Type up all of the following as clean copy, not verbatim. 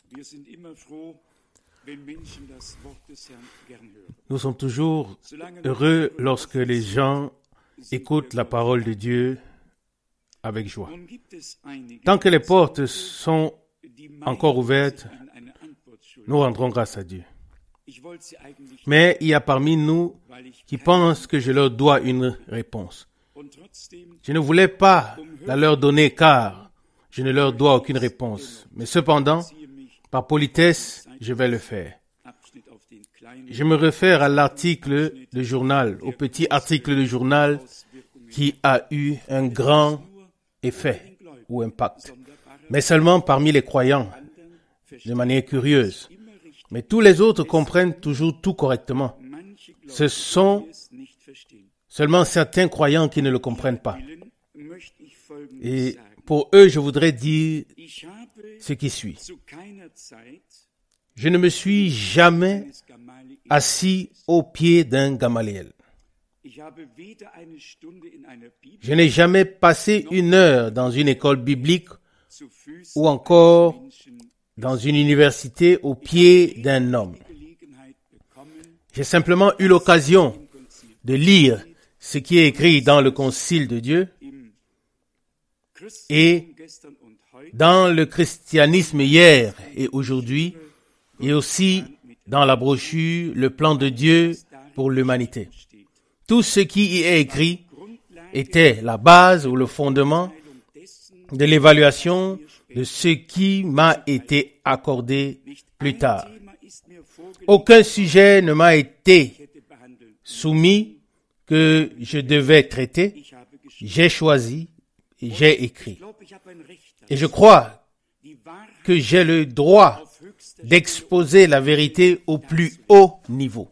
Nous sommes toujours heureux lorsque les gens écoutent la parole de Dieu avec joie. Tant que les portes sont encore ouvertes, nous rendrons grâce à Dieu. Mais il y a parmi nous qui pensent que je leur dois une réponse. Je ne voulais pas la leur donner car je ne leur dois aucune réponse. Mais cependant, par politesse, je vais le faire. Je me réfère à l'article de journal, au petit article de journal qui a eu un grand effet ou impact. Mais seulement parmi les croyants, de manière curieuse. Mais tous les autres comprennent toujours tout correctement. Ce sont seulement certains croyants qui ne le comprennent pas. Et pour eux, je voudrais dire ce qui suit. Je ne me suis jamais assis au pied d'un Gamaliel. Je n'ai jamais passé une heure dans une école biblique ou encore dans une université au pied d'un homme. J'ai simplement eu l'occasion de lire ce qui est écrit dans le Concile de Dieu et dans le christianisme hier et aujourd'hui et aussi dans la brochure Le plan de Dieu pour l'humanité. Tout ce qui y est écrit était la base ou le fondement de l'évaluation de ce qui m'a été accordé plus tard. Aucun sujet ne m'a été soumis que je devais traiter. J'ai choisi et j'ai écrit. Et je crois que j'ai le droit d'exposer la vérité au plus haut niveau.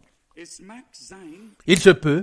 Il se peut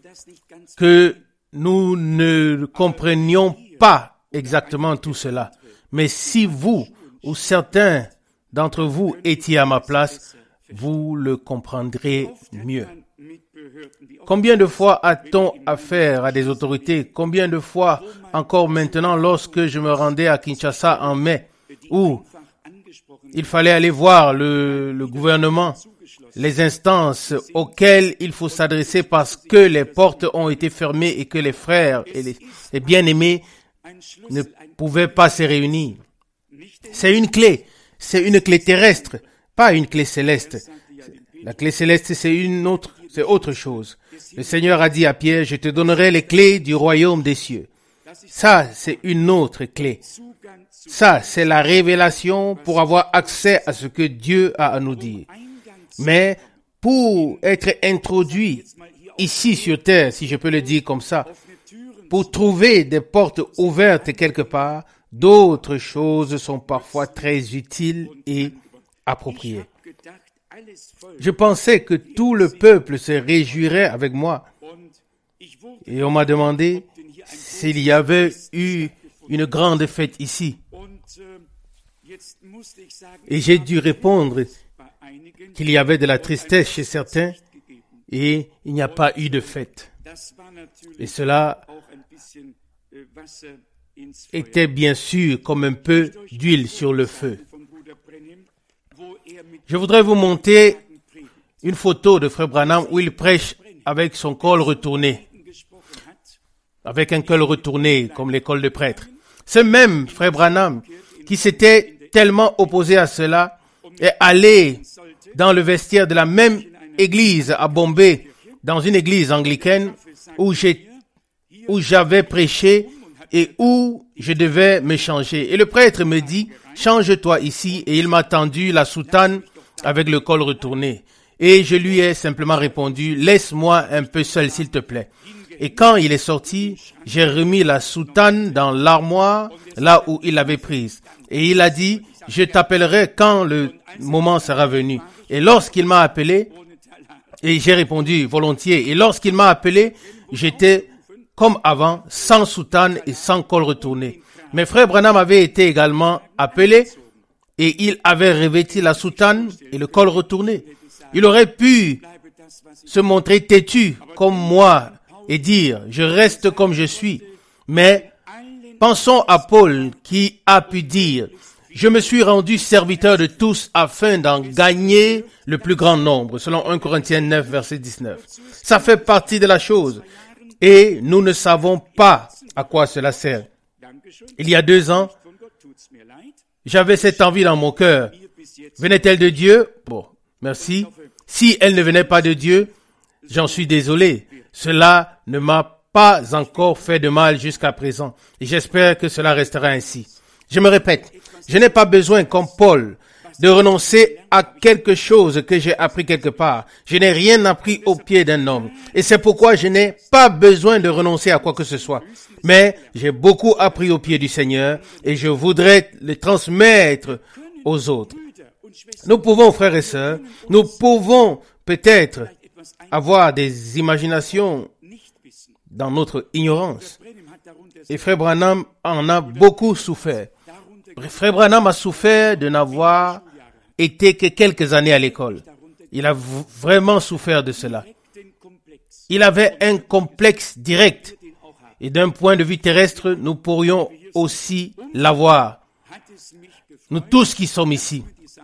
que nous ne comprenions pas exactement tout cela. Mais si vous ou certains d'entre vous étiez à ma place, vous le comprendrez mieux. Combien de fois a-t-on affaire à des autorités? Combien de fois encore maintenant lorsque je me rendais à Kinshasa en mai, où il fallait aller voir le gouvernement, les instances auxquelles il faut s'adresser parce que les portes ont été fermées et que les frères et les bien-aimés ne pouvaient pas se réunir. C'est une clé terrestre, pas une clé céleste. La clé céleste, c'est autre chose. Le Seigneur a dit à Pierre, je te donnerai les clés du royaume des cieux. Ça, c'est une autre clé. Ça, c'est la révélation pour avoir accès à ce que Dieu a à nous dire. Mais pour être introduit ici sur terre, si je peux le dire comme ça, pour trouver des portes ouvertes quelque part, d'autres choses sont parfois très utiles et appropriées. Je pensais que tout le peuple se réjouirait avec moi. Et on m'a demandé s'il y avait eu une grande fête ici. Et j'ai dû répondre qu'il y avait de la tristesse chez certains et il n'y a pas eu de fête. Et cela était bien sûr comme un peu d'huile sur le feu. Je voudrais vous montrer une photo de Frère Branham où il prêche avec son col retourné, avec un col retourné comme l'école de prêtre. Ce même Frère Branham qui s'était tellement opposé à cela est allé dans le vestiaire de la même église à Bombay, dans une église anglicaine où j'avais prêché et où je devais me changer. Et le prêtre me dit, change-toi ici. Et il m'a tendu la soutane avec le col retourné. Et je lui ai simplement répondu, laisse-moi un peu seul s'il te plaît. Et quand il est sorti, j'ai remis la soutane dans l'armoire, là où il l'avait prise. Et il a dit, je t'appellerai quand le moment sera venu. Et lorsqu'il m'a appelé, et j'ai répondu volontiers, et lorsqu'il m'a appelé, j'étais comme avant, sans soutane et sans col retourné. Mais Frère Branham avait été également appelé et il avait revêti la soutane et le col retourné. Il aurait pu se montrer têtu comme moi et dire « je reste comme je suis ». Mais pensons à Paul qui a pu dire « je me suis rendu serviteur de tous afin d'en gagner le plus grand nombre, selon 1 Corinthiens 9, verset 19. Ça fait partie de la chose et nous ne savons pas à quoi cela sert. Il y a 2 ans, j'avais cette envie dans mon cœur. Venait-elle de Dieu? Bon, merci. Si elle ne venait pas de Dieu, j'en suis désolé. Cela ne m'a pas encore fait de mal jusqu'à présent. Et j'espère que cela restera ainsi. Je me répète, je n'ai pas besoin, comme Paul, de renoncer à quelque chose que j'ai appris quelque part. Je n'ai rien appris au pied d'un homme. Et c'est pourquoi je n'ai pas besoin de renoncer à quoi que ce soit. Mais j'ai beaucoup appris au pied du Seigneur et je voudrais le transmettre aux autres. Nous pouvons, frères et sœurs, nous pouvons peut-être avoir des imaginations dans notre ignorance. Et Frère Branham en a beaucoup souffert. Frère Branham a souffert de n'avoir été que quelques années à l'école. Il a vraiment souffert de cela. Il avait un complexe direct. Et d'un point de vue terrestre, nous pourrions aussi l'avoir. Nous tous qui sommes ici.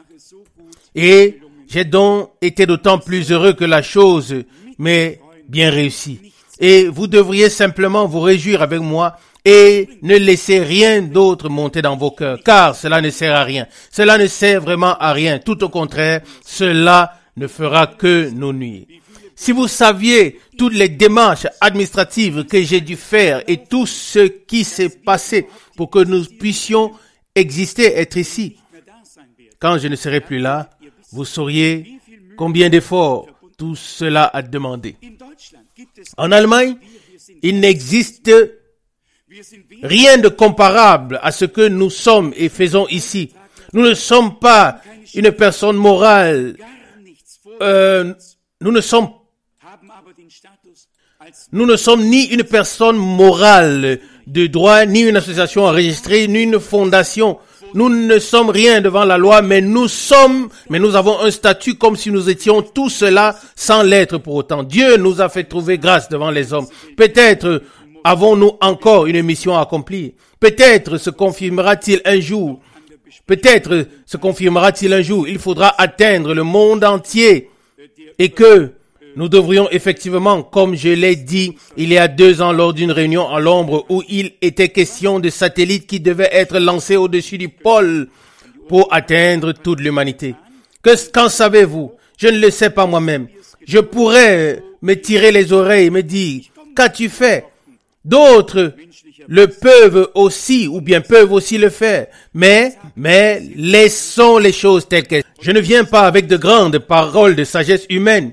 Et j'ai donc été d'autant plus heureux que la chose m'est bien réussie. Et vous devriez simplement vous réjouir avec moi et ne laissez rien d'autre monter dans vos cœurs, car cela ne sert à rien. Cela ne sert vraiment à rien. Tout au contraire, cela ne fera que nous nuire. Si vous saviez toutes les démarches administratives que j'ai dû faire et tout ce qui s'est passé pour que nous puissions exister, être ici, quand je ne serai plus là, vous sauriez combien d'efforts tout cela a demandé. En Allemagne, il n'existe rien de comparable à ce que nous sommes et faisons ici. Nous ne sommes pas une personne morale. Nous ne sommes ni une personne morale de droit, ni une association enregistrée, ni une fondation. Nous ne sommes rien devant la loi, mais nous avons un statut comme si nous étions tout cela sans l'être pour autant. Dieu nous a fait trouver grâce devant les hommes. Peut-être avons-nous encore une mission à accomplir. Peut-être se confirmera-t-il un jour. Il faudra atteindre le monde entier et que nous devrions effectivement, comme je l'ai dit il y a 2 ans lors d'une réunion à l'ombre où il était question de satellites qui devaient être lancés au-dessus du pôle pour atteindre toute l'humanité. Qu'en savez-vous? Je ne le sais pas moi-même. Je pourrais me tirer les oreilles et me dire, qu'as-tu fait? D'autres le peuvent aussi, ou bien peuvent aussi le faire. Mais laissons les choses telles qu'elles. Je ne viens pas avec de grandes paroles de sagesse humaine.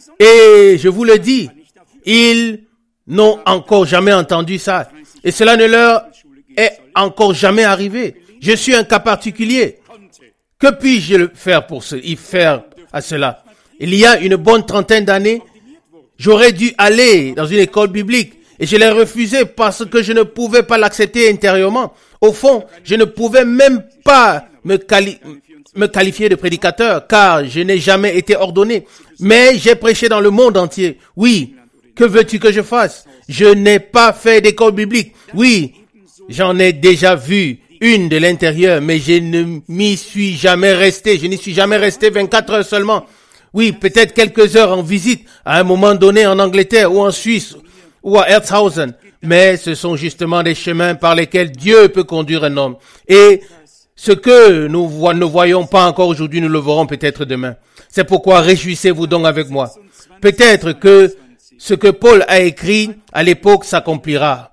Et je vous le dis, ils n'ont encore jamais entendu ça. Et cela ne leur est encore jamais arrivé. Je suis un cas particulier. Que puis-je faire faire à cela? Il y a une bonne 30aine d'années, j'aurais dû aller dans une école biblique et je l'ai refusé parce que je ne pouvais pas l'accepter intérieurement. Au fond, je ne pouvais même pas me qualifier de prédicateur car je n'ai jamais été ordonné. Mais j'ai prêché dans le monde entier. Oui, que veux-tu que je fasse? Je n'ai pas fait d'école biblique. Oui, j'en ai déjà vu une de l'intérieur, mais je ne m'y suis jamais resté. Je n'y suis jamais resté 24 heures seulement. Oui, peut-être quelques heures en visite à un moment donné en Angleterre ou en Suisse ou à Herzhausen. Mais ce sont justement des chemins par lesquels Dieu peut conduire un homme. Et ce que nous ne voyons pas encore aujourd'hui, nous le verrons peut-être demain. C'est pourquoi réjouissez-vous donc avec moi. Peut-être que ce que Paul a écrit à l'époque s'accomplira.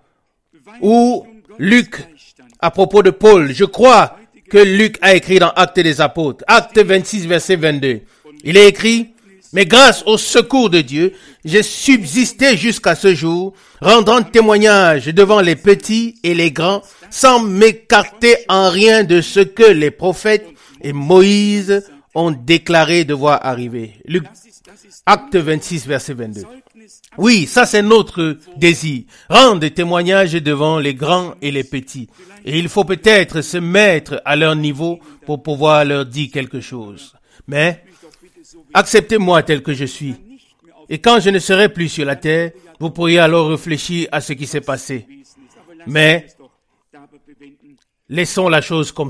Ou Luc, à propos de Paul, je crois que Luc a écrit dans Actes des Apôtres, Acte 26, verset 22. Il est écrit, mais grâce au secours de Dieu, j'ai subsisté jusqu'à ce jour, rendant témoignage devant les petits et les grands, sans m'écarter en rien de ce que les prophètes et Moïse ont déclaré devoir arriver. Luc, Acte 26, verset 22. Oui, ça c'est notre désir. Rendre témoignage devant les grands et les petits. Et il faut peut-être se mettre à leur niveau pour pouvoir leur dire quelque chose. Mais acceptez-moi tel que je suis. Et quand je ne serai plus sur la terre, vous pourriez alors réfléchir à ce qui s'est passé. Mais laissons la chose comme ça.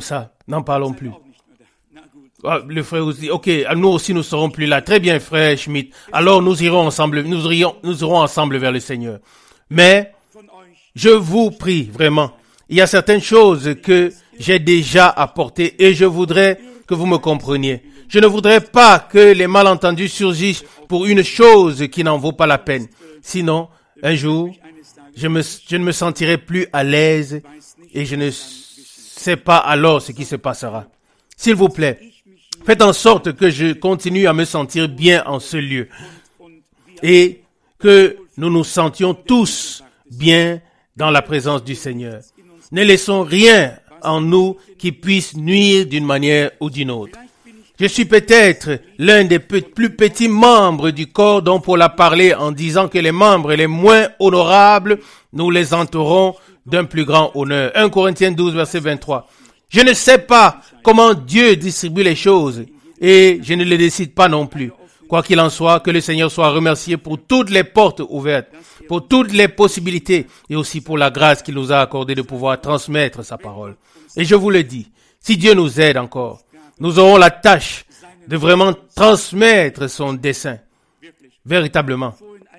N'en parlons plus. Ah, le frère aussi, ok, nous aussi nous serons plus là. Très bien, frère Schmidt. Alors nous irons ensemble, nous irons ensemble vers le Seigneur. Mais, je vous prie vraiment, il y a certaines choses que j'ai déjà apportées et je voudrais que vous me compreniez. Je ne voudrais pas que les malentendus surgissent pour une chose qui n'en vaut pas la peine. Sinon, un jour, je ne me sentirai plus à l'aise et je ne sais pas alors ce qui se passera. S'il vous plaît, faites en sorte que je continue à me sentir bien en ce lieu et que nous nous sentions tous bien dans la présence du Seigneur. Ne laissons rien en nous qui puisse nuire d'une manière ou d'une autre. Je suis peut-être l'un des plus petits membres du corps dont Paul a parlé en disant que les membres les moins honorables, nous les entourons d'un plus grand honneur. 1 Corinthiens 12, verset 23. Je ne sais pas comment Dieu distribue les choses et je ne le décide pas non plus. Quoi qu'il en soit, que le Seigneur soit remercié pour toutes les portes ouvertes, pour toutes les possibilités et aussi pour la grâce qu'il nous a accordée de pouvoir transmettre sa parole. Et je vous le dis, si Dieu nous aide encore, nous aurons la tâche de vraiment transmettre son dessein, véritablement.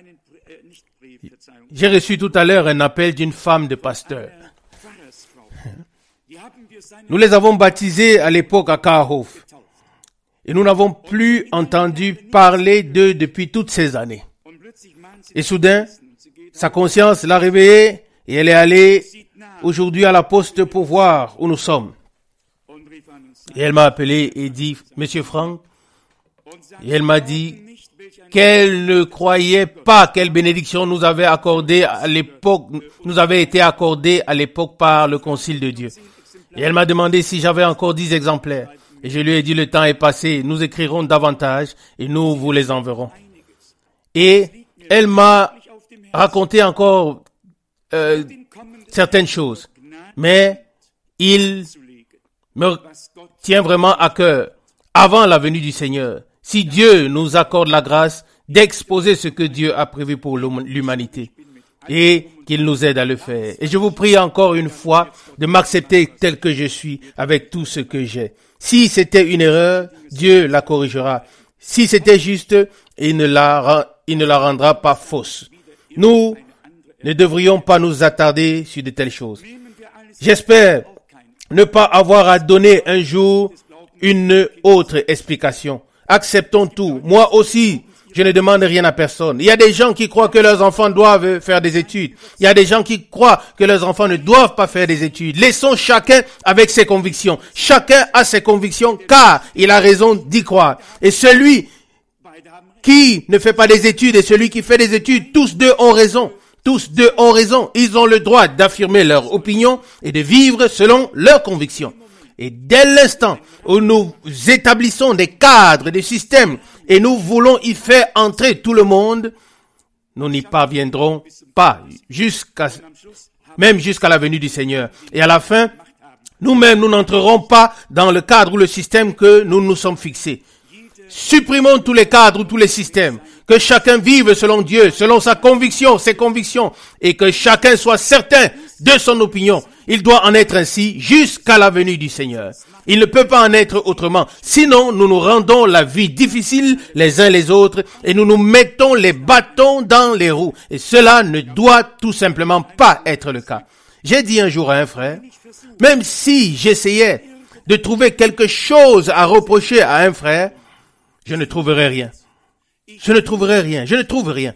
J'ai reçu tout à l'heure un appel d'une femme de pasteur. Nous les avons baptisés à l'époque à Kahof. Et nous n'avons plus entendu parler d'eux depuis toutes ces années. Et soudain, sa conscience l'a réveillée et elle est allée aujourd'hui à la poste pour voir où nous sommes. Et elle m'a appelé et dit, Monsieur Franck, et elle m'a dit qu'elle ne croyait pas quelle bénédiction nous avait accordée à l'époque, nous avait été accordée à l'époque par le Concile de Dieu. Et elle m'a demandé si j'avais encore 10 exemplaires. Et je lui ai dit, le temps est passé, nous écrirons davantage et nous vous les enverrons. Et elle m'a raconté encore certaines choses. Mais il me tient vraiment à cœur, avant la venue du Seigneur, si Dieu nous accorde la grâce d'exposer ce que Dieu a prévu pour l'humanité et qu'il nous aide à le faire. Et je vous prie encore une fois de m'accepter tel que je suis avec tout ce que j'ai. Si c'était une erreur, Dieu la corrigera. Si c'était juste, il ne la rendra pas fausse. Nous ne devrions pas nous attarder sur de telles choses. J'espère ne pas avoir à donner un jour une autre explication. Acceptons tout. Moi aussi, je ne demande rien à personne. Il y a des gens qui croient que leurs enfants doivent faire des études. Il y a des gens qui croient que leurs enfants ne doivent pas faire des études. Laissons chacun avec ses convictions. Chacun a ses convictions car il a raison d'y croire. Et celui qui ne fait pas des études et celui qui fait des études, tous deux ont raison. Tous deux ont raison. Ils ont le droit d'affirmer leur opinion et de vivre selon leurs convictions. Et dès l'instant où nous établissons des cadres, des systèmes, et nous voulons y faire entrer tout le monde, nous n'y parviendrons pas même jusqu'à la venue du Seigneur. Et à la fin, nous-mêmes, nous n'entrerons pas dans le cadre ou le système que nous nous sommes fixés. Supprimons tous les cadres ou tous les systèmes. Que chacun vive selon Dieu, selon sa conviction, ses convictions, et que chacun soit certain de son opinion. Il doit en être ainsi jusqu'à la venue du Seigneur. Il ne peut pas en être autrement. Sinon, nous nous rendons la vie difficile les uns les autres et nous nous mettons les bâtons dans les roues. Et cela ne doit tout simplement pas être le cas. J'ai dit un jour à un frère, même si j'essayais de trouver quelque chose à reprocher à un frère, je ne trouverai rien. Je ne trouverai rien. Je ne trouve rien.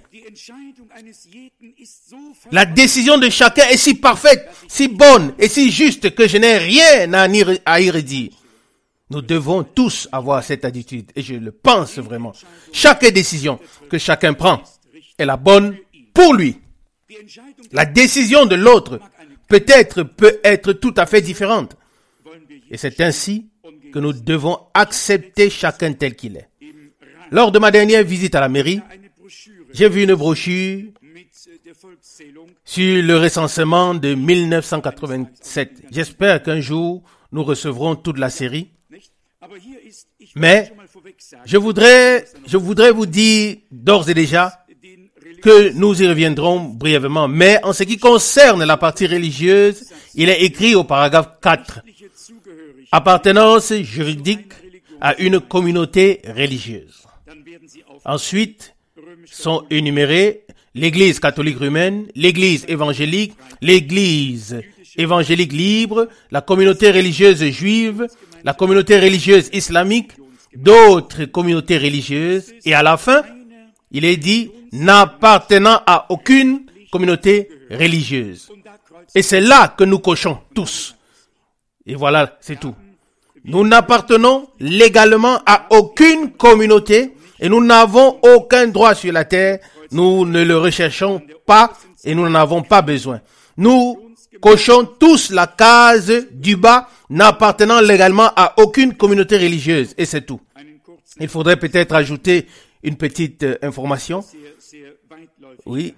La décision de chacun est si parfaite, si bonne et si juste que je n'ai rien à y redire. Nous devons tous avoir cette attitude et je le pense vraiment. Chaque décision que chacun prend est la bonne pour lui. La décision de l'autre peut être tout à fait différente. Et c'est ainsi que nous devons accepter chacun tel qu'il est. Lors de ma dernière visite à la mairie, j'ai vu une brochure sur le recensement de 1987. J'espère qu'un jour, nous recevrons toute la série. Mais je voudrais vous dire d'ores et déjà que nous y reviendrons brièvement. Mais en ce qui concerne la partie religieuse, il est écrit au paragraphe 4 appartenance juridique à une communauté religieuse. Ensuite, sont énumérées l'Église catholique romaine, l'Église évangélique libre, la communauté religieuse juive, la communauté religieuse islamique, d'autres communautés religieuses, et à la fin, il est dit n'appartenant à aucune communauté religieuse. Et c'est là que nous cochons tous. Et voilà, c'est tout. Nous n'appartenons légalement à aucune communauté et nous n'avons aucun droit sur la terre. Nous ne le recherchons pas et nous n'en avons pas besoin. Nous cochons tous la case du bas, n'appartenant légalement à aucune communauté religieuse. Et c'est tout. Il faudrait peut-être ajouter une petite information. Oui,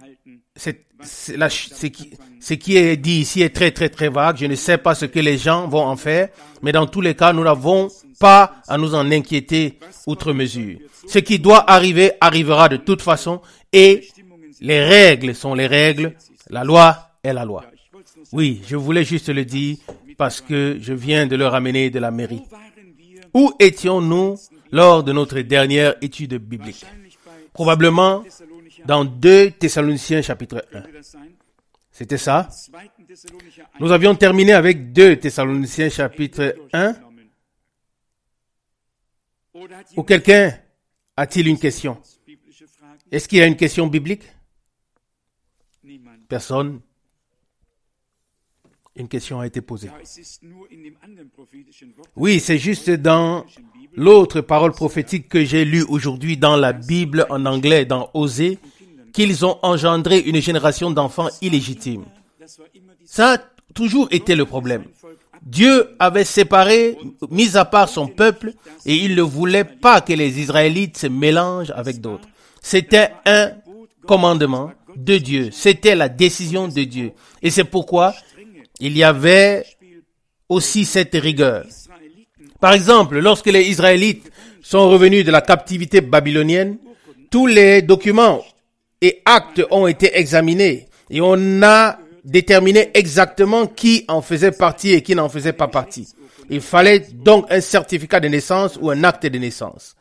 ce qui est dit ici est très très très vague. Je ne sais pas ce que les gens vont en faire, mais dans tous les cas, nous n'avons pas à nous en inquiéter outre mesure. Ce qui doit arriver arrivera de toute façon, et les règles sont les règles. La loi est la loi. Oui, je voulais juste le dire parce que je viens de le ramener de la mairie. Où étions-nous lors de notre dernière étude biblique? Probablement dans 2 Thessaloniciens chapitre 1. C'était ça? Nous avions terminé avec 2 Thessaloniciens chapitre 1. Ou quelqu'un a-t-il une question? Est-ce qu'il y a une question biblique? Personne. Une question a été posée. Oui, c'est juste dans l'autre parole prophétique que j'ai lue aujourd'hui dans la Bible en anglais, dans Osée, qu'ils ont engendré une génération d'enfants illégitimes. Ça a toujours été le problème. Dieu avait séparé, mis à part son peuple, et il ne voulait pas que les Israélites se mélangent avec d'autres. C'était un commandement de Dieu. C'était la décision de Dieu. Et c'est pourquoi il y avait aussi cette rigueur. Par exemple, lorsque les Israélites sont revenus de la captivité babylonienne, tous les documents et actes ont été examinés et on a déterminé exactement qui en faisait partie et qui n'en faisait pas partie. Il fallait donc un certificat de naissance ou un acte de naissance.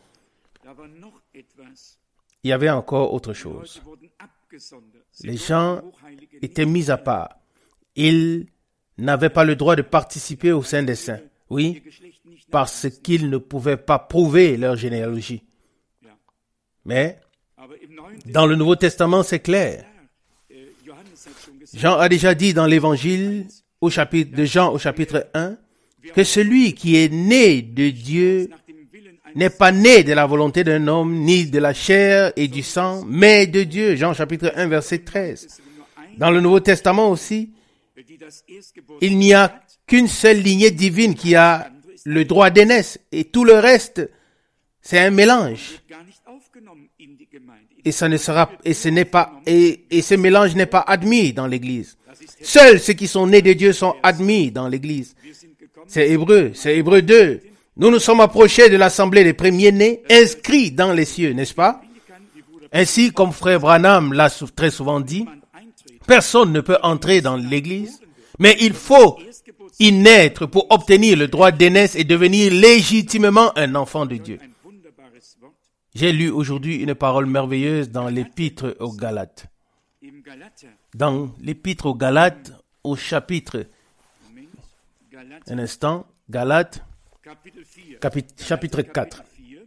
Il y avait encore autre chose. Les gens étaient mis à part. Ils n'avaient pas le droit de participer au sein des saints. Oui, parce qu'ils ne pouvaient pas prouver leur généalogie. Mais dans le Nouveau Testament, c'est clair. Jean a déjà dit dans l'évangile de Jean au chapitre 1 que celui qui est né de Dieu n'est pas né de la volonté d'un homme, ni de la chair et du sang, mais de Dieu. Jean chapitre 1 verset 13. Dans le Nouveau Testament aussi, il n'y a qu'une seule lignée divine qui a le droit d'aînesse et tout le reste, c'est un mélange. Et ce mélange n'est pas admis dans l'Église. Seuls ceux qui sont nés de Dieu sont admis dans l'Église. C'est Hébreu 2. Nous nous sommes approchés de l'assemblée des premiers-nés, inscrits dans les cieux, n'est-ce pas? Ainsi, comme frère Branham l'a très souvent dit, personne ne peut entrer dans l'Église, mais il faut y naître pour obtenir le droit d'aînesse et devenir légitimement un enfant de Dieu. J'ai lu aujourd'hui une parole merveilleuse dans l'Épître aux Galates. Dans l'Épître aux Galates, au chapitre, un instant, Galates, chapitre 4.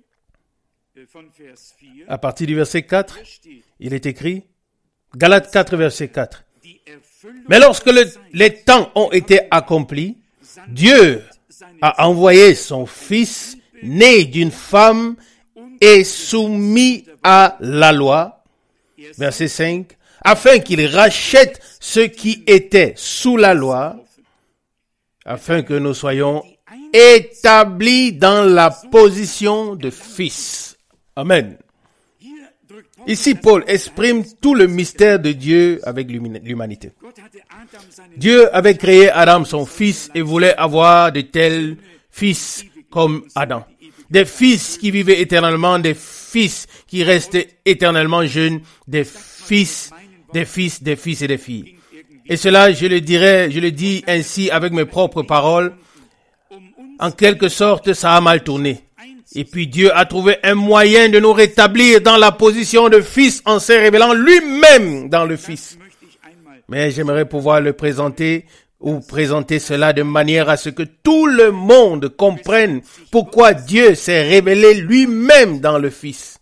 À partir du verset 4, il est écrit, Galates 4, verset 4. Mais lorsque les temps ont été accomplis, Dieu a envoyé son Fils, né d'une femme et soumis à la loi, verset 5, afin qu'il rachète ceux qui étaient sous la loi, afin que nous soyons établis dans la position de fils. Amen. Ici, Paul exprime tout le mystère de Dieu avec l'humanité. Dieu avait créé Adam, son fils, et voulait avoir de tels fils comme Adam. Des fils qui vivaient éternellement, des fils qui restaient éternellement jeunes, des fils et des filles. Et cela, je le dis ainsi avec mes propres paroles, En quelque sorte, ça a mal tourné. Et puis Dieu a trouvé un moyen de nous rétablir dans la position de fils en se révélant lui-même dans le Fils. Mais j'aimerais pouvoir le présenter ou présenter cela de manière à ce que tout le monde comprenne pourquoi Dieu s'est révélé lui-même dans le Fils.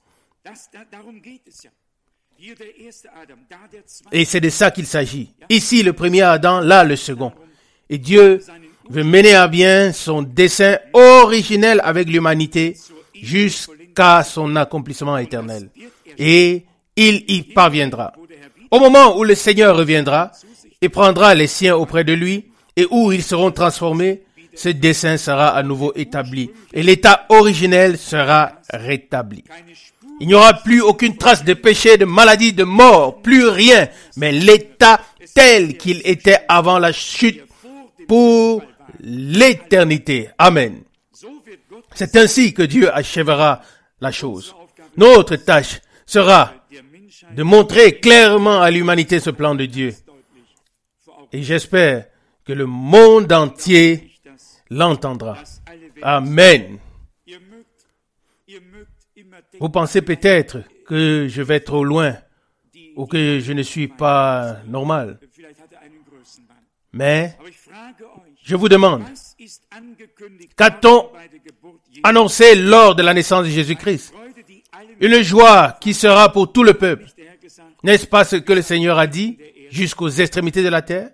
Et c'est de ça qu'il s'agit. Ici, le premier Adam, là, le second. Et Dieu veut mener à bien son dessein originel avec l'humanité jusqu'à son accomplissement éternel. Et il y parviendra. Au moment où le Seigneur reviendra et prendra les siens auprès de lui et où ils seront transformés, ce dessein sera à nouveau établi et l'état originel sera rétabli. Il n'y aura plus aucune trace de péché, de maladie, de mort, plus rien, mais l'état tel qu'il était avant la chute pour l'éternité. Amen. C'est ainsi que Dieu achèvera la chose. Notre tâche sera de montrer clairement à l'humanité ce plan de Dieu. Et j'espère que le monde entier l'entendra. Amen. Vous pensez peut-être que je vais trop loin ou que je ne suis pas normal. Mais je vous demande, qu'a-t-on annoncé lors de la naissance de Jésus-Christ? Une joie qui sera pour tout le peuple. N'est-ce pas ce que le Seigneur a dit jusqu'aux extrémités de la terre?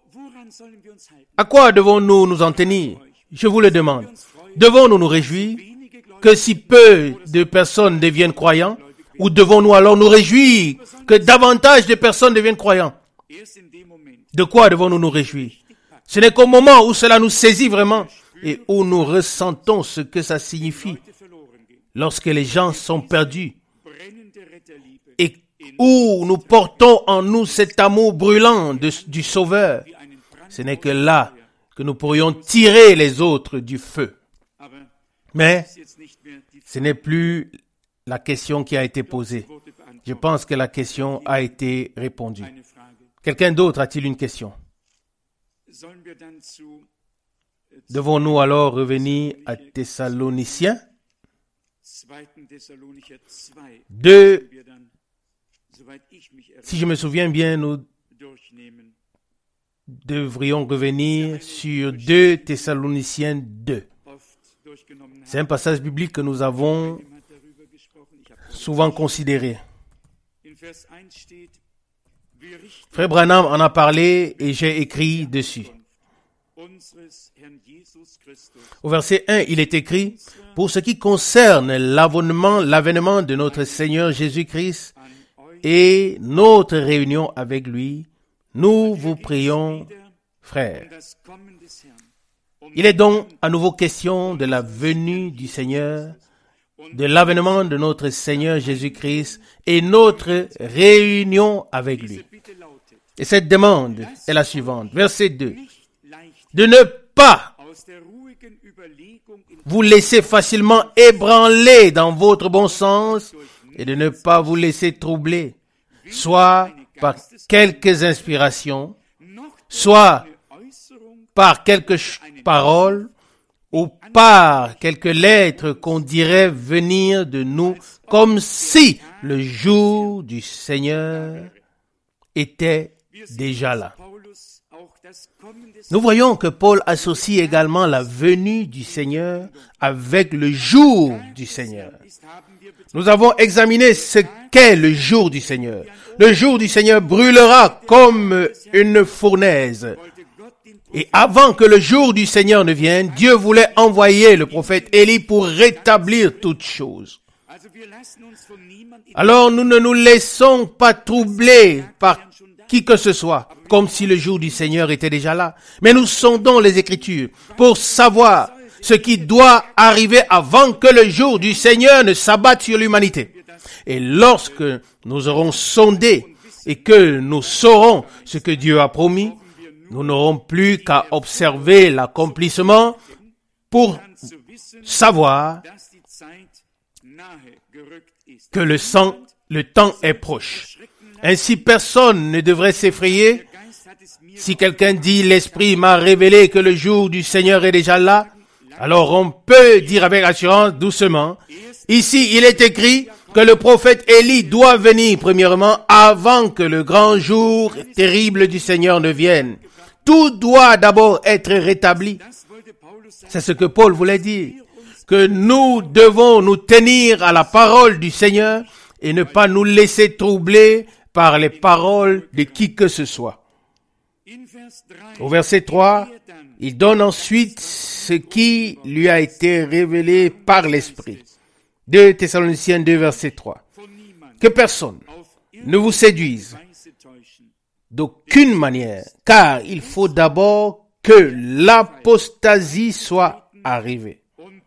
À quoi devons-nous nous en tenir? Je vous le demande. Devons-nous nous réjouir que si peu de personnes deviennent croyants? Ou devons-nous alors nous réjouir que davantage de personnes deviennent croyants? De quoi devons-nous nous réjouir? Ce n'est qu'au moment où cela nous saisit vraiment et où nous ressentons ce que ça signifie. Lorsque les gens sont perdus et où nous portons en nous cet amour brûlant du Sauveur, ce n'est que là que nous pourrions tirer les autres du feu. Mais ce n'est plus la question qui a été posée. Je pense que la question a été répondue. Quelqu'un d'autre a-t-il une question? Devons-nous alors revenir à Thessaloniciens 2, si je me souviens bien, nous devrions revenir sur 2 Thessaloniciens 2. C'est un passage biblique que nous avons souvent considéré. Frère Branham en a parlé et j'ai écrit dessus. Au verset 1, il est écrit, « Pour ce qui concerne l'avènement de notre Seigneur Jésus-Christ et notre réunion avec lui, nous vous prions, frères. » Il est donc à nouveau question de la venue du Seigneur, de l'avènement de notre Seigneur Jésus-Christ et notre réunion avec lui. Et cette demande est la suivante, verset 2. De ne pas vous laisser facilement ébranler dans votre bon sens et de ne pas vous laisser troubler, soit par quelques inspirations, soit par quelques paroles ou par quelques lettres qu'on dirait venir de nous comme si le jour du Seigneur était déjà là. Nous voyons que Paul associe également la venue du Seigneur avec le jour du Seigneur. Nous avons examiné ce qu'est le jour du Seigneur. Le jour du Seigneur brûlera comme une fournaise. Et avant que le jour du Seigneur ne vienne, Dieu voulait envoyer le prophète Élie pour rétablir toutes choses. Alors nous ne nous laissons pas troubler par qui que ce soit, comme si le jour du Seigneur était déjà là. Mais nous sondons les Écritures pour savoir ce qui doit arriver avant que le jour du Seigneur ne s'abatte sur l'humanité. Et lorsque nous aurons sondé et que nous saurons ce que Dieu a promis, nous n'aurons plus qu'à observer l'accomplissement pour savoir que le temps est proche. Ainsi, personne ne devrait s'effrayer. Si quelqu'un dit « L'Esprit m'a révélé que le jour du Seigneur est déjà là », Alors on peut dire avec assurance, doucement, ici il est écrit que le prophète Élie doit venir premièrement avant que le grand jour terrible du Seigneur ne vienne. Tout doit d'abord être rétabli. C'est ce que Paul voulait dire, que nous devons nous tenir à la parole du Seigneur et ne pas nous laisser troubler par les paroles de qui que ce soit. Au verset 3, il donne ensuite ce qui lui a été révélé par l'Esprit. 2 Thessaloniciens 2, verset 3. Que personne ne vous séduise d'aucune manière, car il faut d'abord que l'apostasie soit arrivée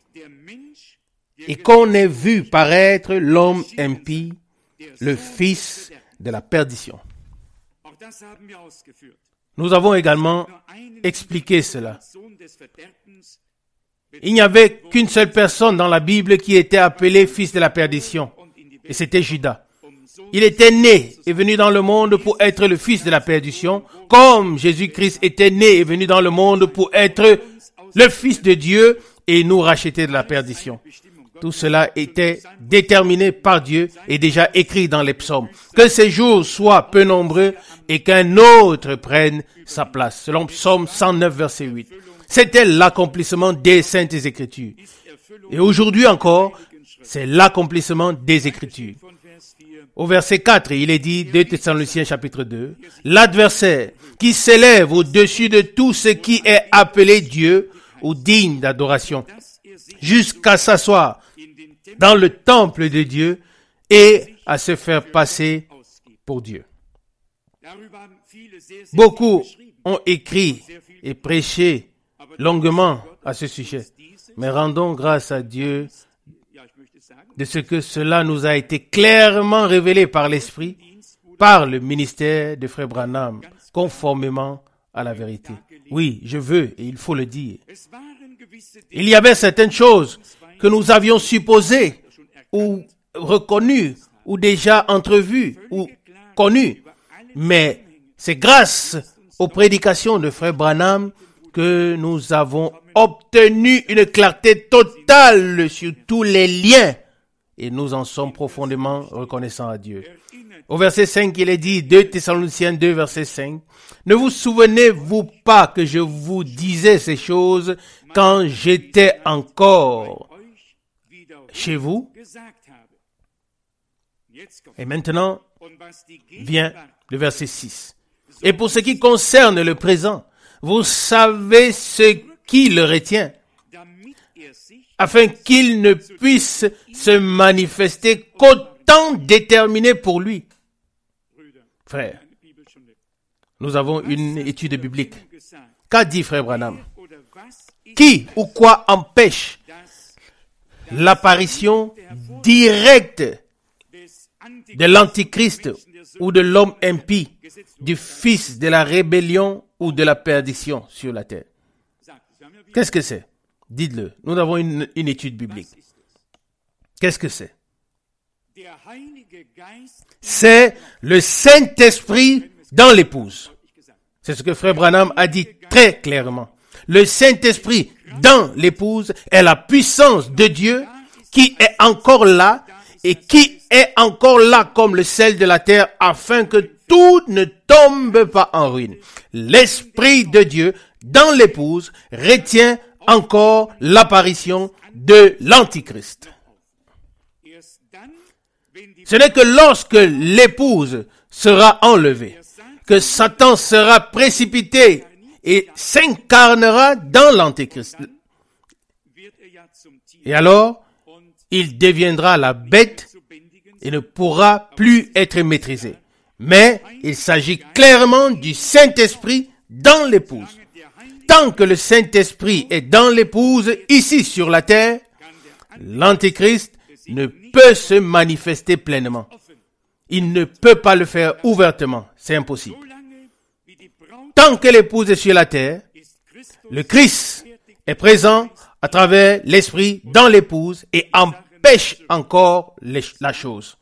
et qu'on ait vu paraître l'homme impie, le fils de la perdition. Nous avons également expliqué cela. Il n'y avait qu'une seule personne dans la Bible qui était appelée fils de la perdition, et c'était Judas. Il était né et venu dans le monde pour être le fils de la perdition, comme Jésus-Christ était né et venu dans le monde pour être le Fils de Dieu et nous racheter de la perdition. Tout cela était déterminé par Dieu et déjà écrit dans les psaumes. Que ces jours soient peu nombreux et qu'un autre prenne sa place. Selon Psaume 109, verset 8. C'était l'accomplissement des Saintes Écritures. Et aujourd'hui encore, c'est l'accomplissement des Écritures. Au verset 4, il est dit, 2 Thessaloniciens chapitre 2, l'adversaire qui s'élève au-dessus de tout ce qui est appelé Dieu ou digne d'adoration, jusqu'à s'asseoir dans le temple de Dieu et à se faire passer pour Dieu. Beaucoup ont écrit et prêché longuement à ce sujet, mais rendons grâce à Dieu de ce que cela nous a été clairement révélé par l'Esprit, par le ministère de Frère Branham, conformément à la vérité. Oui, je veux et il faut le dire. Il y avait certaines choses que nous avions supposées ou reconnues ou déjà entrevues ou connues, mais c'est grâce aux prédications de Frère Branham que nous avons obtenu une clarté totale sur tous les liens et nous en sommes profondément reconnaissants à Dieu. Au verset 5, il est dit, 2 Thessaloniciens 2, verset 5, « Ne vous souvenez-vous pas que je vous disais ces choses quand j'étais encore chez vous ?» Et maintenant vient le verset 6. « Et pour ce qui concerne le présent, vous savez ce qui le retient, afin qu'il ne puisse se manifester qu'au temps déterminé pour lui. » Frère, nous avons une étude biblique. Qu'a dit Frère Branham? Qui ou quoi empêche l'apparition directe de l'Antichrist ou de l'homme impie, du fils de la rébellion ou de la perdition sur la terre? Qu'est-ce que c'est? Dites-le. Nous avons une étude biblique. Qu'est-ce que c'est? C'est le Saint-Esprit dans l'épouse. C'est ce que Frère Branham a dit très clairement. Le Saint-Esprit dans l'épouse est la puissance de Dieu qui est encore là et qui est encore là comme le sel de la terre afin que tout ne tombe pas en ruine. L'Esprit de Dieu dans l'épouse retient encore l'apparition de l'Antichrist. Ce n'est que lorsque l'épouse sera enlevée, que Satan sera précipité et s'incarnera dans l'Antéchrist. Et alors, il deviendra la bête et ne pourra plus être maîtrisé. Mais il s'agit clairement du Saint-Esprit dans l'épouse. Tant que le Saint-Esprit est dans l'épouse, ici sur la terre, l'Antéchrist ne peut se manifester pleinement. Il ne peut pas le faire ouvertement. C'est impossible. Tant que l'épouse est sur la terre, le Christ est présent à travers l'Esprit dans l'épouse et empêche encore la chose.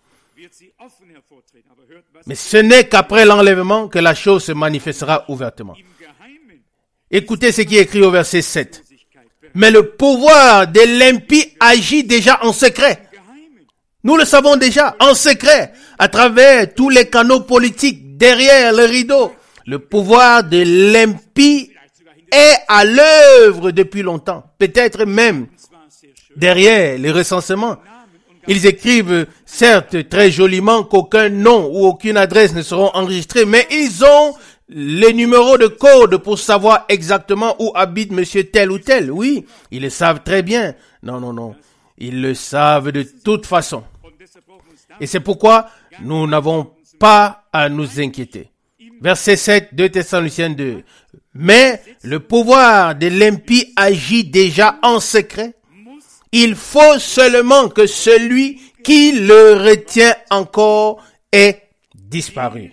Mais ce n'est qu'après l'enlèvement que la chose se manifestera ouvertement. Écoutez ce qui est écrit au verset 7. Mais le pouvoir de l'impie agit déjà en secret. Nous le savons déjà, en secret, à travers tous les canaux politiques, derrière le rideau. Le pouvoir de l'impie est à l'œuvre depuis longtemps. Peut-être même derrière les recensements. Ils écrivent, certes, très joliment qu'aucun nom ou aucune adresse ne seront enregistrés, mais ils ont les numéros de code pour savoir exactement où habite monsieur tel ou tel. Oui, ils le savent très bien. Non. Ils le savent de toute façon. Et c'est pourquoi nous n'avons pas à nous inquiéter. Verset 7, 2 Thessaloniciens 2. Mais le pouvoir de l'impie agit déjà en secret. Il faut seulement que celui qui le retient encore ait disparu.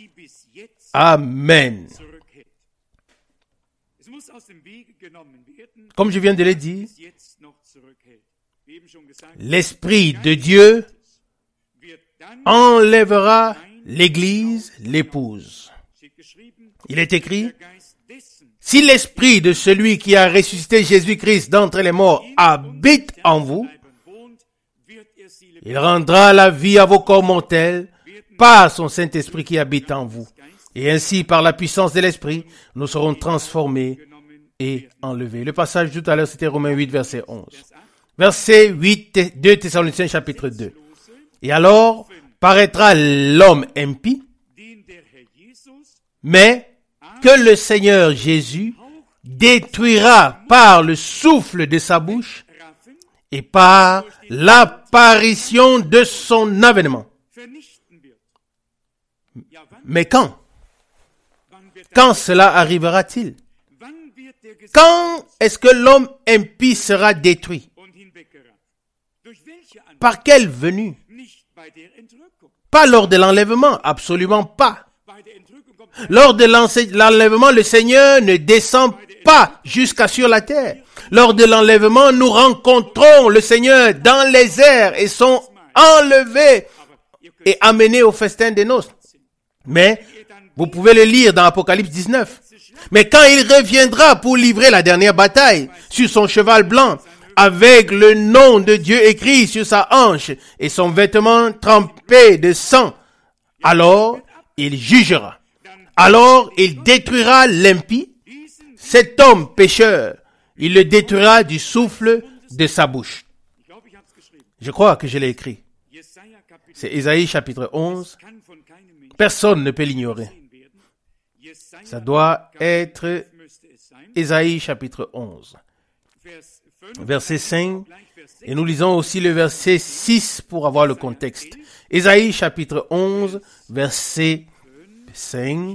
Amen. Comme je viens de le dire, l'Esprit de Dieu enlèvera l'Église, l'épouse. Il est écrit, si l'Esprit de celui qui a ressuscité Jésus-Christ d'entre les morts habite en vous, il rendra la vie à vos corps mortels par son Saint-Esprit qui habite en vous. Et ainsi, par la puissance de l'Esprit, nous serons transformés et enlevés. Le passage tout à l'heure, c'était Romains 8, verset 11. Verset 8, 2 Thessaloniciens chapitre 2. Et alors, paraîtra l'homme impie, mais que le Seigneur Jésus détruira par le souffle de sa bouche et par l'apparition de son avènement. Mais quand? Quand cela arrivera-t-il? Quand est-ce que l'homme impie sera détruit? Par quelle venue? Pas lors de l'enlèvement, absolument pas. Lors de l'enlèvement, le Seigneur ne descend pas jusqu'à sur la terre. Lors de l'enlèvement, nous rencontrons le Seigneur dans les airs et sont enlevés et amenés au festin des noces. Mais vous pouvez le lire dans Apocalypse 19. Mais quand il reviendra pour livrer la dernière bataille sur son cheval blanc, avec le nom de Dieu écrit sur sa hanche et son vêtement trempé de sang, alors il jugera. Alors il détruira l'impie, cet homme pécheur. Il le détruira du souffle de sa bouche. Je crois que je l'ai écrit. C'est Ésaïe chapitre 11. Personne ne peut l'ignorer. Ça doit être Ésaïe chapitre 11. Verset 5. Et nous lisons aussi le verset 6 pour avoir le contexte. Ésaïe chapitre 11, verset 5.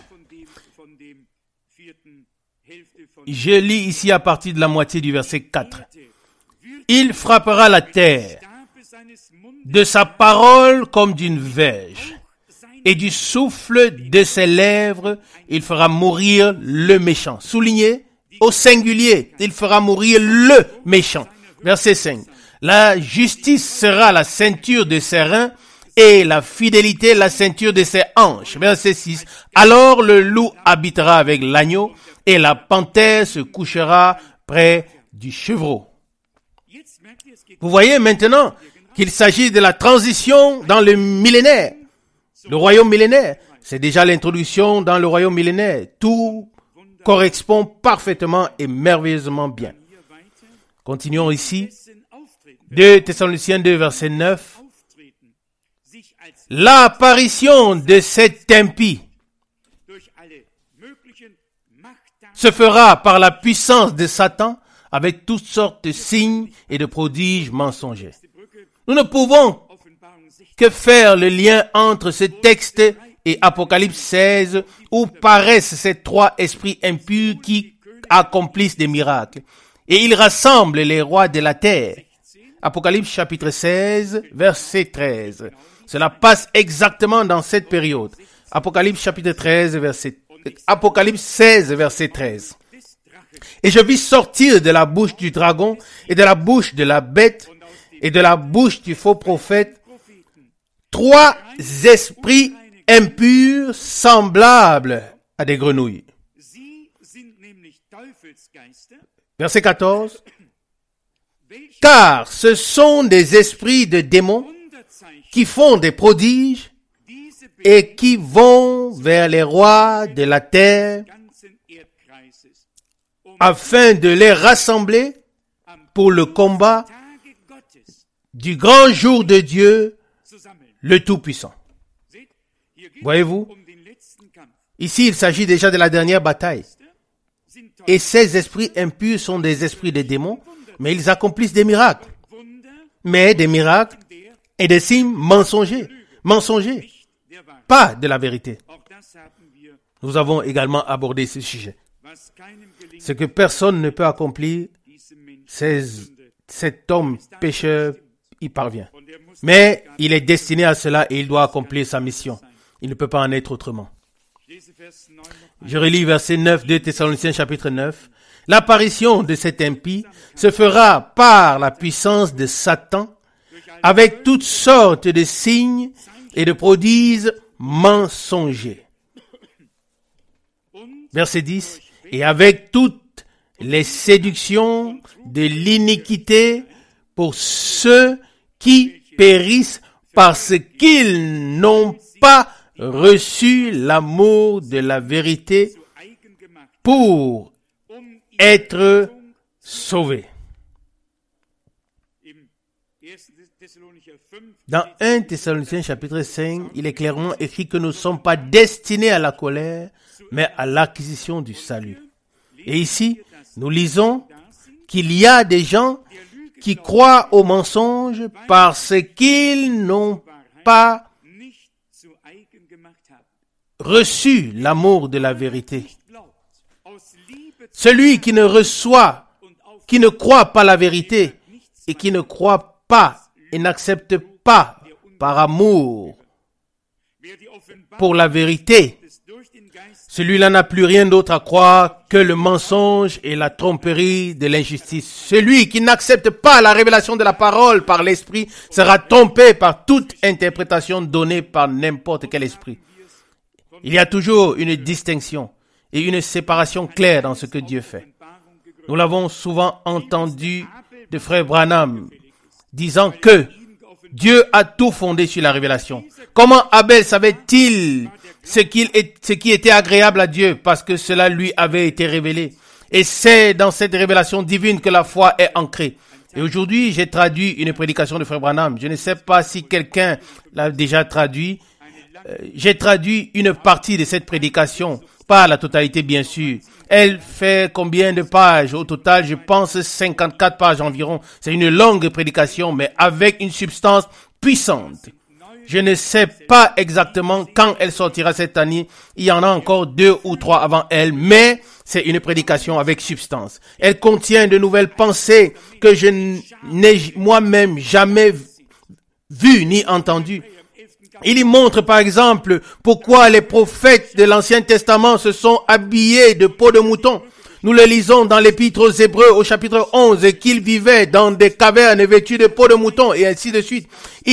Je lis ici à partir de la moitié du verset 4. Il frappera la terre de sa parole comme d'une verge, et du souffle de ses lèvres, il fera mourir le méchant. Souligné au singulier, il fera mourir le méchant. Verset 5. La justice sera la ceinture de ses reins, et la fidélité la ceinture de ses hanches. Verset 6. Alors le loup habitera avec l'agneau, et la panthère se couchera près du chevreau. Vous voyez maintenant qu'il s'agit de la transition dans le millénaire. Le royaume millénaire, c'est déjà l'introduction dans le royaume millénaire. Tout correspond parfaitement et merveilleusement bien. Continuons ici. 2 Thessaloniciens 2, verset 9. L'apparition de cet impie se fera par la puissance de Satan avec toutes sortes de signes et de prodiges mensongers. Nous ne pouvons que faire le lien entre ce texte et Apocalypse 16 où paraissent ces trois esprits impurs qui accomplissent des miracles. Et ils rassemblent les rois de la terre. Apocalypse chapitre 16, verset 13. Cela passe exactement dans cette période. Apocalypse chapitre 16, verset 13. Et je vis sortir de la bouche du dragon et de la bouche de la bête et de la bouche du faux prophète trois esprits impurs semblables à des grenouilles. Verset 14. Car ce sont des esprits de démons qui font des prodiges et qui vont vers les rois de la terre afin de les rassembler pour le combat du grand jour de Dieu, le Tout-Puissant. Voyez-vous, ici il s'agit déjà de la dernière bataille. Et ces esprits impurs sont des esprits de démons, mais ils accomplissent des miracles. Mais des miracles et des signes mensongers, pas de la vérité. Nous avons également abordé ce sujet. Ce que personne ne peut accomplir, cet homme pécheur y parvient. Mais il est destiné à cela et il doit accomplir sa mission. Il ne peut pas en être autrement. Je relis verset 9 de Thessaloniciens chapitre 9. L'apparition de cet impie se fera par la puissance de Satan, avec toutes sortes de signes et de prodiges mensongers. Verset 10. Et avec toutes les séductions de l'iniquité pour ceux qui périssent parce qu'ils n'ont pas reçu l'amour de la vérité pour être sauvés. Dans 1 Thessaloniciens chapitre 5, il est clairement écrit que nous ne sommes pas destinés à la colère, mais à l'acquisition du salut. Et ici, nous lisons qu'il y a des gens qui croient aux mensonges parce qu'ils n'ont pas reçu l'amour de la vérité. Celui qui ne croit pas la vérité et qui ne croit pas et n'accepte pas par amour pour la vérité, celui-là n'a plus rien d'autre à croire que le mensonge et la tromperie de l'injustice. Celui qui n'accepte pas la révélation de la parole par l'esprit sera trompé par toute interprétation donnée par n'importe quel esprit. Il y a toujours une distinction et une séparation claire dans ce que Dieu fait. Nous l'avons souvent entendu de frère Branham disant que Dieu a tout fondé sur la révélation. Comment Abel savait-il ce qui était agréable à Dieu? Parce que cela lui avait été révélé. Et c'est dans cette révélation divine que la foi est ancrée. Et aujourd'hui, j'ai traduit une prédication de frère Branham. Je ne sais pas si quelqu'un l'a déjà traduit. J'ai traduit une partie de cette prédication, pas la totalité bien sûr. Elle fait combien de pages? Au total, je pense 54 pages environ. C'est une longue prédication, mais avec une substance puissante. Je ne sais pas exactement quand elle sortira cette année. Il y en a encore 2 ou 3 avant elle, mais c'est une prédication avec substance. Elle contient de nouvelles pensées que je n'ai moi-même jamais vues ni entendues. Il y montre par exemple pourquoi les prophètes de l'Ancien Testament se sont habillés de peau de mouton. Nous le lisons dans l'Épître aux Hébreux au chapitre 11 qu'ils vivaient dans des cavernes vêtues de peau de mouton et ainsi de suite.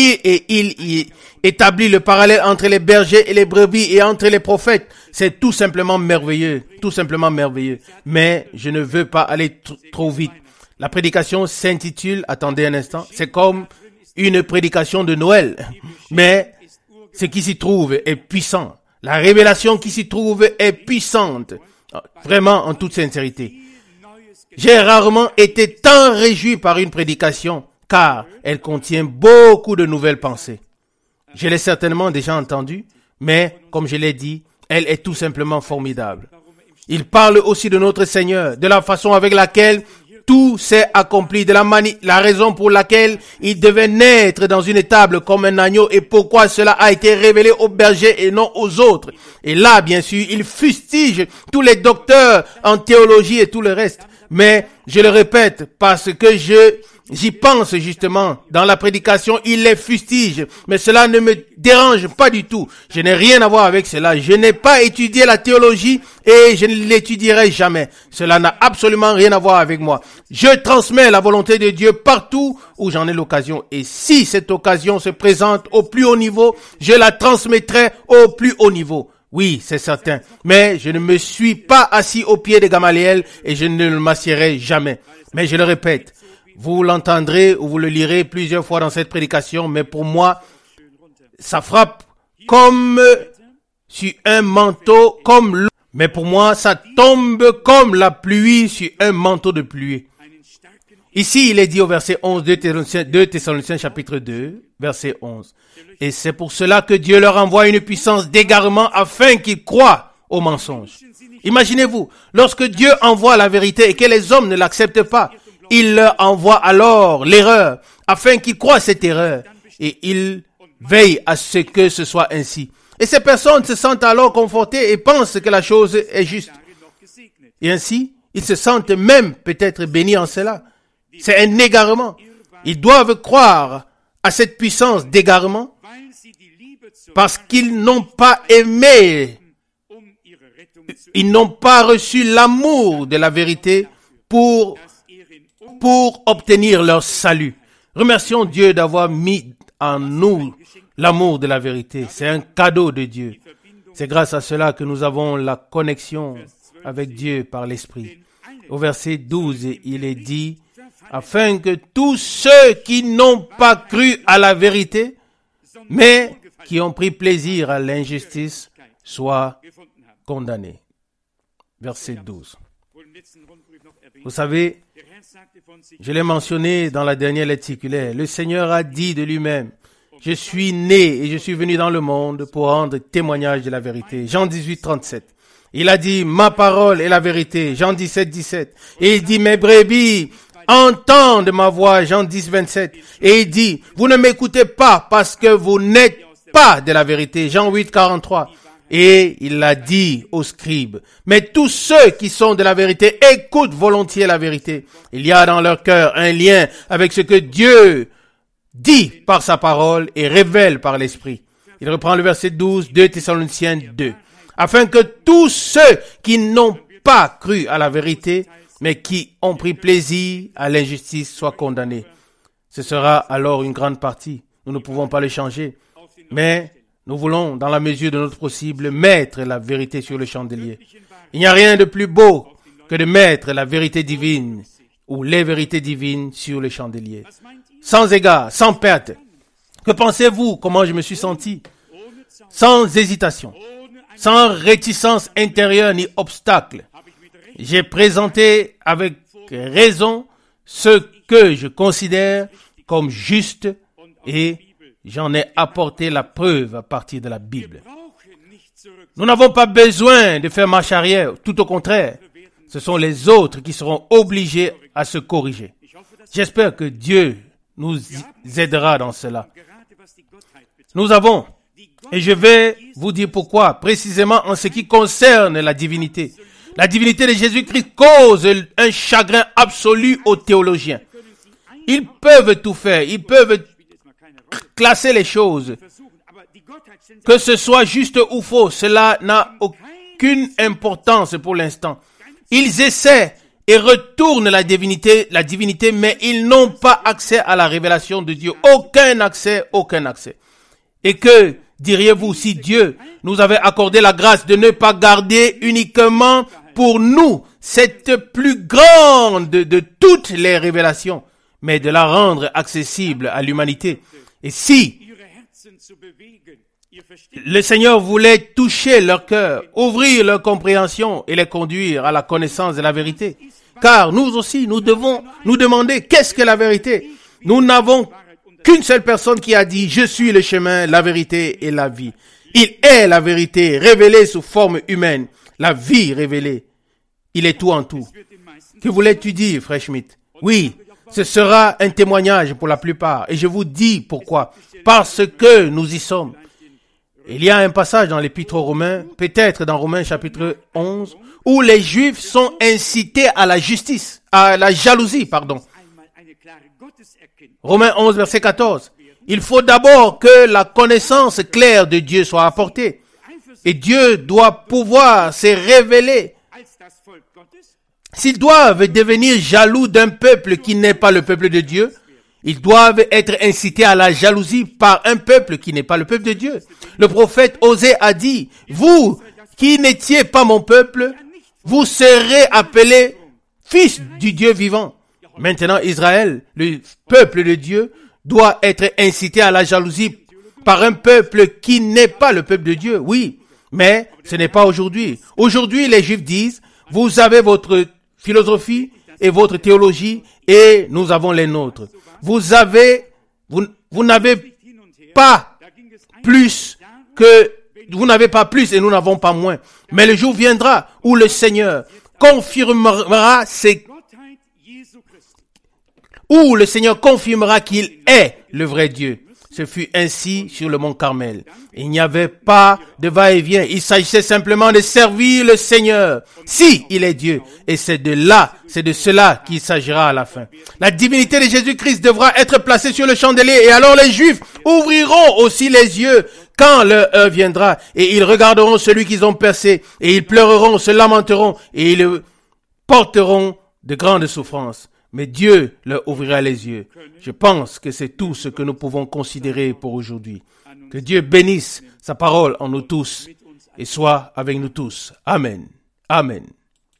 Il établit le parallèle entre les bergers et les brebis et entre les prophètes. C'est tout simplement merveilleux, Mais je ne veux pas aller trop vite. La prédication s'intitule, attendez un instant, c'est comme une prédication de Noël, mais ce qui s'y trouve est puissant. La révélation qui s'y trouve est puissante. Vraiment, en toute sincérité. J'ai rarement été tant réjoui par une prédication, car elle contient beaucoup de nouvelles pensées. Je l'ai certainement déjà entendue, mais, comme je l'ai dit, elle est tout simplement formidable. Il parle aussi de notre Seigneur, de la façon avec laquelle tout s'est accompli, de la raison pour laquelle il devait naître dans une étable comme un agneau et pourquoi cela a été révélé aux bergers et non aux autres. Et là, bien sûr, il fustige tous les docteurs en théologie et tout le reste. Mais, je le répète, parce que j'y pense justement, dans la prédication, il les fustige. Mais cela ne me dérange pas du tout. Je n'ai rien à voir avec cela. Je n'ai pas étudié la théologie et je ne l'étudierai jamais. Cela n'a absolument rien à voir avec moi. Je transmets la volonté de Dieu partout où j'en ai l'occasion. Et si cette occasion se présente au plus haut niveau, je la transmettrai au plus haut niveau. Oui, c'est certain. Mais je ne me suis pas assis au pied de Gamaliel et je ne m'assiérai jamais. Mais je le répète, vous l'entendrez ou vous le lirez plusieurs fois dans cette prédication, mais pour moi, ça frappe comme sur un manteau, comme l'eau. Mais pour moi, ça tombe comme la pluie sur un manteau de pluie. Ici, il est dit au verset 11, 2 Thessaloniciens chapitre 2, verset 11. Et c'est pour cela que Dieu leur envoie une puissance d'égarement afin qu'ils croient au mensonge. Imaginez-vous, lorsque Dieu envoie la vérité et que les hommes ne l'acceptent pas, il leur envoie alors l'erreur afin qu'ils croient cette erreur et il veille à ce que ce soit ainsi. Et ces personnes se sentent alors confortées et pensent que la chose est juste. Et ainsi, ils se sentent même peut-être bénis en cela. C'est un égarement. Ils doivent croire à cette puissance d'égarement parce qu'ils n'ont pas aimé, ils n'ont pas reçu l'amour de la vérité pour obtenir leur salut. Remercions Dieu d'avoir mis en nous l'amour de la vérité. C'est un cadeau de Dieu. C'est grâce à cela que nous avons la connexion avec Dieu par l'Esprit. Au verset 12, il est dit, afin que tous ceux qui n'ont pas cru à la vérité, mais qui ont pris plaisir à l'injustice, soient condamnés. Verset 12. Vous savez, je l'ai mentionné dans la dernière lettre circulaire, le Seigneur a dit de lui-même, je suis né et je suis venu dans le monde pour rendre témoignage de la vérité. Jean 18, 37. Il a dit, ma parole est la vérité. Jean 17, 17. Et il dit, mes brebis entendent ma voix. Jean 10, 27. Et il dit, vous ne m'écoutez pas parce que vous n'êtes pas de la vérité. Jean 8, 43. Et il a dit aux scribes, mais tous ceux qui sont de la vérité écoutent volontiers la vérité. Il y a dans leur cœur un lien avec ce que Dieu dit par sa parole et révèle par l'Esprit. Il reprend le verset 12, 2 Thessaloniciens 2. Afin que tous ceux qui n'ont pas cru à la vérité, mais qui ont pris plaisir à l'injustice, soient condamnés. Ce sera alors une grande partie. Nous ne pouvons pas le changer. Mais nous voulons, dans la mesure de notre possible, mettre la vérité sur le chandelier. Il n'y a rien de plus beau que de mettre la vérité divine ou les vérités divines sur le chandelier. Sans égard, sans perte. Que pensez-vous comment je me suis senti? Sans hésitation, sans réticence intérieure ni obstacle. J'ai présenté avec raison ce que je considère comme juste et j'en ai apporté la preuve à partir de la Bible. Nous n'avons pas besoin de faire marche arrière, tout au contraire. Ce sont les autres qui seront obligés à se corriger. J'espère que Dieu nous aidera dans cela. Nous avons, et je vais vous dire pourquoi, précisément en ce qui concerne la divinité. La divinité de Jésus-Christ cause un chagrin absolu aux théologiens. Ils peuvent tout faire, ils peuvent classer les choses. Que ce soit juste ou faux, cela n'a aucune importance pour l'instant. Ils essaient et retournent la divinité, mais ils n'ont pas accès à la révélation de Dieu. Aucun accès. Et que diriez-vous si Dieu nous avait accordé la grâce de ne pas garder uniquement pour nous cette plus grande de toutes les révélations, mais de la rendre accessible à l'humanité? Et si le Seigneur voulait toucher leur cœur, ouvrir leur compréhension et les conduire à la connaissance de la vérité, car nous aussi, nous devons nous demander qu'est-ce que la vérité? Nous n'avons qu'une seule personne qui a dit « Je suis le chemin, la vérité et la vie ». Il est la vérité révélée sous forme humaine, la vie révélée. Il est tout en tout. Que voulais-tu dire, Frère Schmitt? Oui, ce sera un témoignage pour la plupart. Et je vous dis pourquoi. Parce que nous y sommes. Il y a un passage dans l'Épître aux Romains, peut-être dans Romains chapitre 11, où les Juifs sont incités à la justice, à la jalousie, pardon. Romains 11, verset 14. Il faut d'abord que la connaissance claire de Dieu soit apportée. Et Dieu doit pouvoir se révéler. S'ils doivent devenir jaloux d'un peuple qui n'est pas le peuple de Dieu, Ils doivent être incités à la jalousie par un peuple qui n'est pas le peuple de Dieu. Le prophète Osée a dit, vous qui n'étiez pas mon peuple, vous serez appelés fils du Dieu vivant. Maintenant, Israël, le peuple de Dieu, doit être incité à la jalousie par un peuple qui n'est pas le peuple de Dieu. Oui, mais ce n'est pas aujourd'hui. Aujourd'hui, les Juifs disent, vous avez votre philosophie et votre théologie et nous avons les nôtres. Vous n'avez pas plus et nous n'avons pas moins. Mais le jour viendra où le Seigneur confirmera qu'il est le vrai Dieu. Ce fut ainsi sur le mont Carmel. Il n'y avait pas de va-et-vient. Il s'agissait simplement de servir le Seigneur. Si il est Dieu. Et c'est de cela qu'il s'agira à la fin. La divinité de Jésus-Christ devra être placée sur le chandelier. Et alors les Juifs ouvriront aussi les yeux quand leur heure viendra. Et ils regarderont celui qu'ils ont percé. Et ils pleureront, se lamenteront. Et ils porteront de grandes souffrances. Mais Dieu leur ouvrira les yeux. Je pense que c'est tout ce que nous pouvons considérer pour aujourd'hui. Que Dieu bénisse sa parole en nous tous et soit avec nous tous. Amen. Amen.